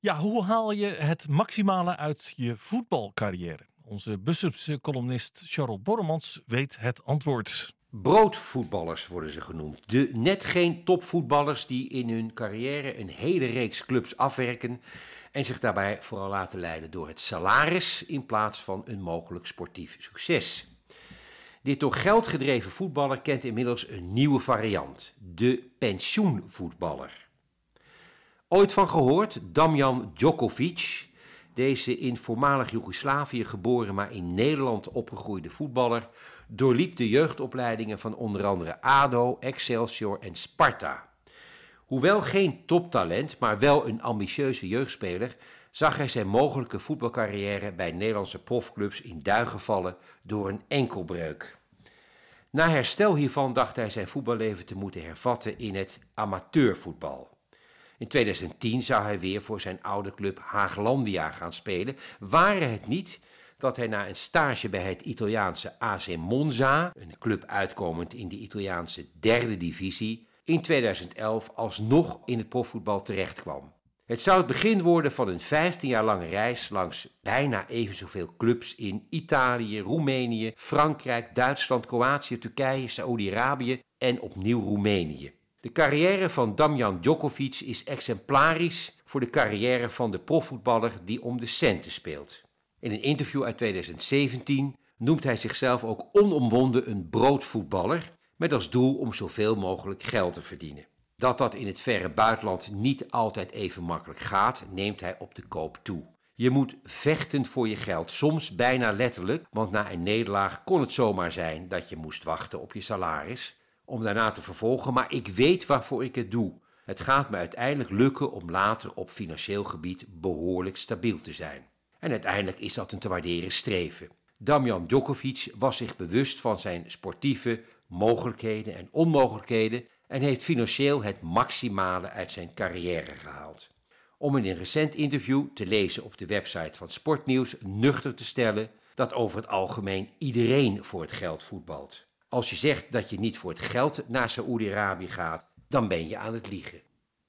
Ja, hoe haal je het maximale uit je voetbalcarrière? Onze Bussumse columnist Charles Borremans weet het antwoord. Broodvoetballers worden ze genoemd. De net geen topvoetballers die in hun carrière een hele reeks clubs afwerken en zich daarbij vooral laten leiden door het salaris in plaats van een mogelijk sportief succes. Dit door geld gedreven voetballer kent inmiddels een nieuwe variant, de pensioenvoetballer. Ooit van gehoord, Damjan Djokovic, deze in voormalig Joegoslavië geboren maar in Nederland opgegroeide voetballer, doorliep de jeugdopleidingen van onder andere ADO, Excelsior en Sparta. Hoewel geen toptalent, maar wel een ambitieuze jeugdspeler, zag hij zijn mogelijke voetbalcarrière bij Nederlandse profclubs in duigen vallen door een enkelbreuk. Na herstel hiervan dacht hij zijn voetballeven te moeten hervatten in het amateurvoetbal. In 2010 zou hij weer voor zijn oude club Haaglandia gaan spelen, ware het niet dat hij na een stage bij het Italiaanse AC Monza, een club uitkomend in de Italiaanse derde divisie, in 2011 alsnog in het profvoetbal terechtkwam. Het zou het begin worden van een 15 jaar lange reis langs bijna even zoveel clubs in Italië, Roemenië, Frankrijk, Duitsland, Kroatië, Turkije, Saoedi-Arabië en opnieuw Roemenië. De carrière van Damjan Djokovic is exemplarisch voor de carrière van de profvoetballer die om de centen speelt. In een interview uit 2017 noemt hij zichzelf ook onomwonden een broodvoetballer, met als doel om zoveel mogelijk geld te verdienen. Dat in het verre buitenland niet altijd even makkelijk gaat, neemt hij op de koop toe. Je moet vechten voor je geld, soms bijna letterlijk, want na een nederlaag kon het zomaar zijn dat je moest wachten op je salaris om daarna te vervolgen, maar ik weet waarvoor ik het doe. Het gaat me uiteindelijk lukken om later op financieel gebied behoorlijk stabiel te zijn. En uiteindelijk is dat een te waarderen streven. Damjan Djokovic was zich bewust van zijn sportieve mogelijkheden en onmogelijkheden en heeft financieel het maximale uit zijn carrière gehaald. Om in een recent interview te lezen op de website van Sportnieuws nuchter te stellen dat over het algemeen iedereen voor het geld voetbalt. Als je zegt dat je niet voor het geld naar Saoedi-Arabië gaat, dan ben je aan het liegen.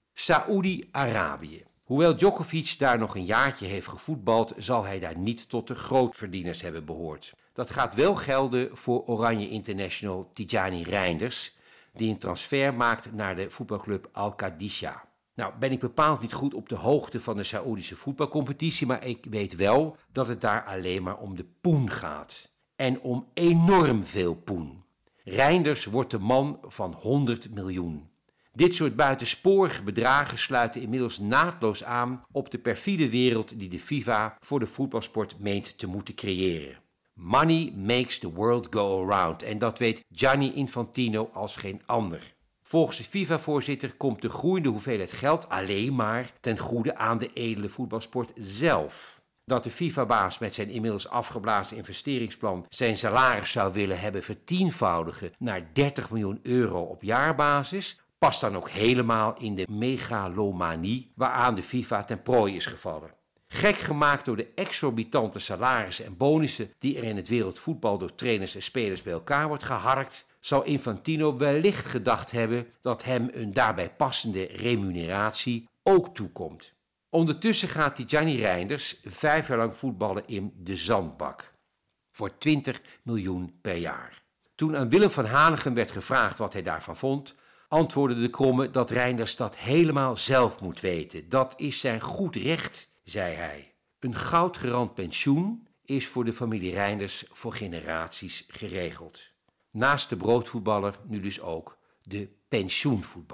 Saoedi-Arabië. Hoewel Djokovic daar nog een jaartje heeft gevoetbald, zal hij daar niet tot de grootverdieners hebben behoord. Dat gaat wel gelden voor Oranje International Tijani Reinders, die een transfer maakt naar de voetbalclub Al-Qadisha. Nou ben ik bepaald niet goed op de hoogte van de Saoedische voetbalcompetitie, maar ik weet wel dat het daar alleen maar om de poen gaat. En om enorm veel poen. Reinders wordt de man van 100 miljoen. Dit soort buitensporige bedragen sluiten inmiddels naadloos aan op de perfide wereld die de FIFA voor de voetbalsport meent te moeten creëren. Money makes the world go around en dat weet Gianni Infantino als geen ander. Volgens de FIFA-voorzitter komt de groeiende hoeveelheid geld alleen maar ten goede aan de edele voetbalsport zelf. Dat de FIFA-baas met zijn inmiddels afgeblazen investeringsplan zijn salaris zou willen hebben vertienvoudigen naar 30 miljoen euro op jaarbasis, past dan ook helemaal in de megalomanie waaraan de FIFA ten prooi is gevallen. Gek gemaakt door de exorbitante salarissen en bonussen die er in het wereldvoetbal door trainers en spelers bij elkaar wordt geharkt, zal Infantino wellicht gedacht hebben dat hem een daarbij passende remuneratie ook toekomt. Ondertussen gaat Tijani Reinders 5 jaar lang voetballen in de zandbak. Voor 20 miljoen per jaar. Toen aan Willem van Hanegem werd gevraagd wat hij daarvan vond, antwoordde de Kromme dat Reinders dat helemaal zelf moet weten. Dat is zijn goed recht, zei hij. Een goudgerand pensioen is voor de familie Reinders voor generaties geregeld. Naast de broodvoetballer nu dus ook de pensioenvoetballer.